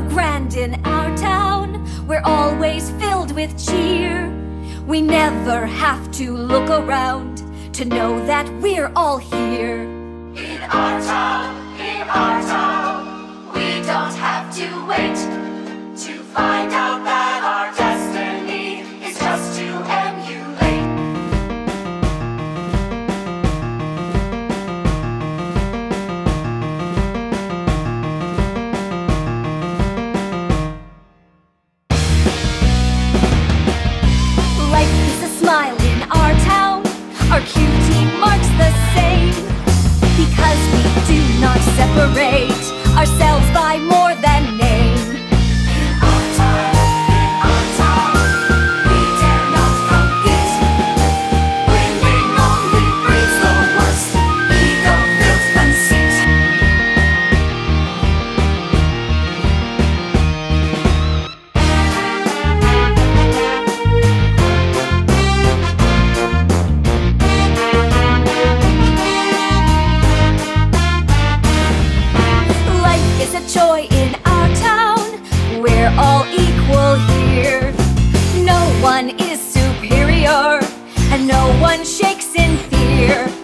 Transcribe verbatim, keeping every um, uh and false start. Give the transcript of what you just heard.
grand in our town. We're always filled with cheer. We never have to look around to know that we're all here. In our town, in our town, we don't have to wait to find out that our destiny is just to emulate. Life is a smile in our town. Our Q T marks the same, because we do not separate ourselves by more than name. In our town, in our town, we dare not compete. Winning only breeds the worst ego-filled conceit. Life is a joy in our town. We're all equal here. No one is superior, and no one shakes in fear.